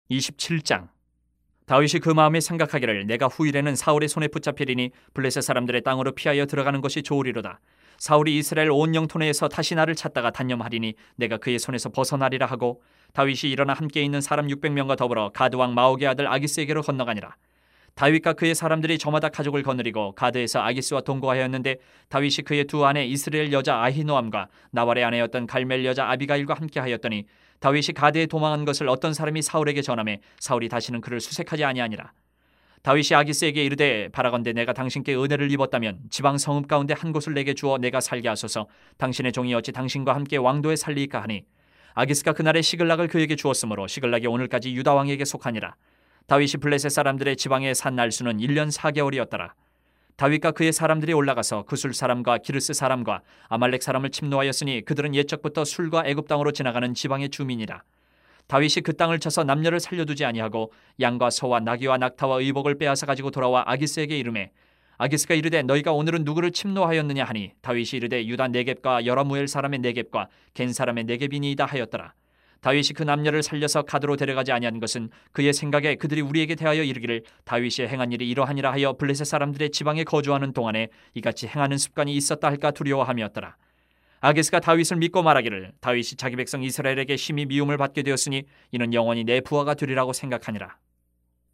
27장. 다윗이 그 마음에 생각하기를 내가 후일에는 사울의 손에 붙잡히리니 블레셋 사람들의 땅으로 피하여 들어가는 것이 좋으리로다. 사울이 이스라엘 온 영토내에서 다시 나를 찾다가 단념하리니 내가 그의 손에서 벗어나리라 하고 다윗이 일어나 함께 있는 사람 600명과 더불어 가드 왕 마옥의 아들 아기스에게로 건너가니라. 다윗과 그의 사람들이 저마다 가족을 거느리고 가드에서 아기스와 동거하였는데 다윗이 그의 두 아내 이스라엘 여자 아히노암과 나발의 아내였던 갈멜 여자 아비가일과 함께하였더니 다윗이 가드에 도망한 것을 어떤 사람이 사울에게 전하매 사울이 다시는 그를 수색하지 아니하니라. 다윗이 아기스에게 이르되 바라건대 내가 당신께 은혜를 입었다면 지방 성읍 가운데 한 곳을 내게 주어 내가 살게 하소서. 당신의 종이 어찌 당신과 함께 왕도에 살리이까 하니 아기스가 그날에 시글락을 그에게 주었으므로 시글락이 오늘까지 유다 왕에게 속하니라. 다윗이 블레셋 사람들의 지방에 산 날수는 1년 4개월이었더라. 다윗과 그의 사람들이 올라가서 그술 사람과 기르스 사람과 아말렉 사람을 침노하였으니 그들은 옛적부터 술과 애굽 땅으로 지나가는 지방의 주민이라. 다윗이 그 땅을 쳐서 남녀를 살려두지 아니하고 양과 소와 나귀와 낙타와 의복을 빼앗아 가지고 돌아와 아기스에게 이르매 아기스가 이르되 너희가 오늘은 누구를 침노하였느냐 하니 다윗이 이르되 유다 네겝과 여라무엘 사람의 네겝과 겐 사람의 네겝이니이다 하였더라. 다윗이 그 남녀를 살려서 가드로 데려가지 아니한 것은 그의 생각에 그들이 우리에게 대하여 이르기를 다윗이 행한 일이 이러하니라 하여 블레셋 사람들의 지방에 거주하는 동안에 이같이 행하는 습관이 있었다 할까 두려워함이었더라. 아기스가 다윗을 믿고 말하기를 다윗이 자기 백성 이스라엘에게 심히 미움을 받게 되었으니 이는 영원히 내 부하가 되리라고 생각하니라.